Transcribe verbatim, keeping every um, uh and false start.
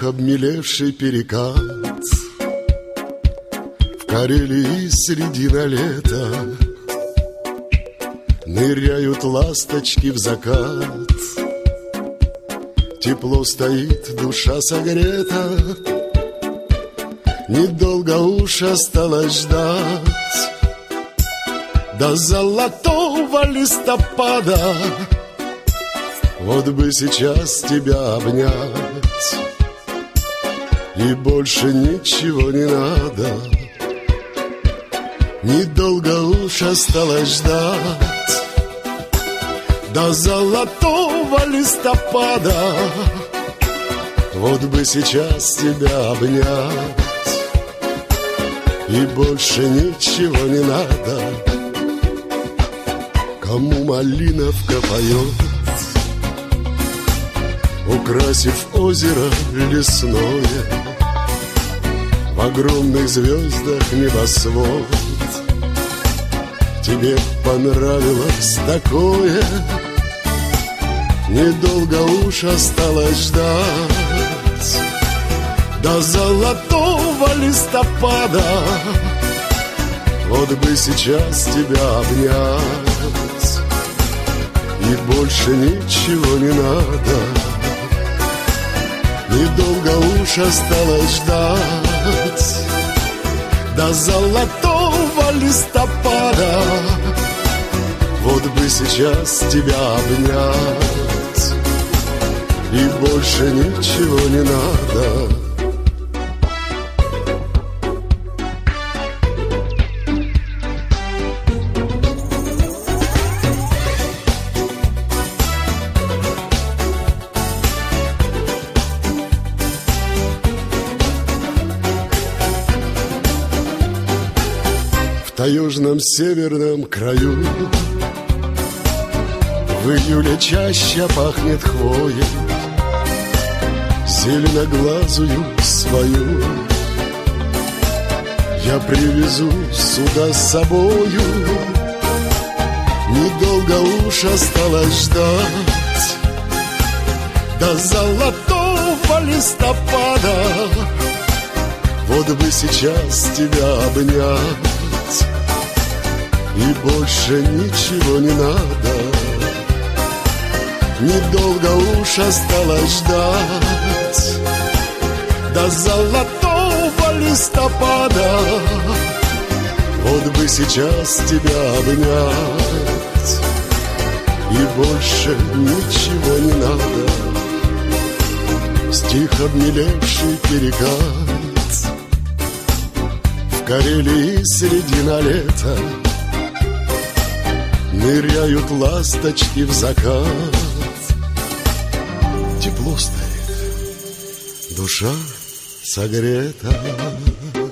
обмелевший перекат. В Карелии средина лета ныряют ласточки в закат. Тепло стоит, душа согрета, недолго уж осталось ждать до золотого листопада. Вот бы сейчас тебя обнять, и больше ничего не надо. Недолго уж осталось ждать до золотого листопада. Вот бы сейчас тебя обнять, и больше ничего не надо. Кому малиновка поет, украсив озеро лесное, в огромных звездах небосвод. Тебе понравилось такое, недолго уж осталось ждать до золотого листопада. Вот бы сейчас тебя обнять, и больше ничего не надо. Недолго уж осталось ждать до золотого листопада. Вот бы сейчас тебя обнять, и больше ничего не надо. В таежном северном краю в июле чаще пахнет хвоей, зеленоглазую свою я привезу сюда с собою. Недолго уж осталось ждать до золотого листопада. Вот бы сейчас тебя обнять, и больше ничего не надо. Недолго уж осталось ждать до золотого листопада. Вот бы сейчас тебя обнять, и больше ничего не надо. Стих обмелевший перекат, в Карелии средина лета ныряют ласточки в закат. Тепло стоит, душа согрета.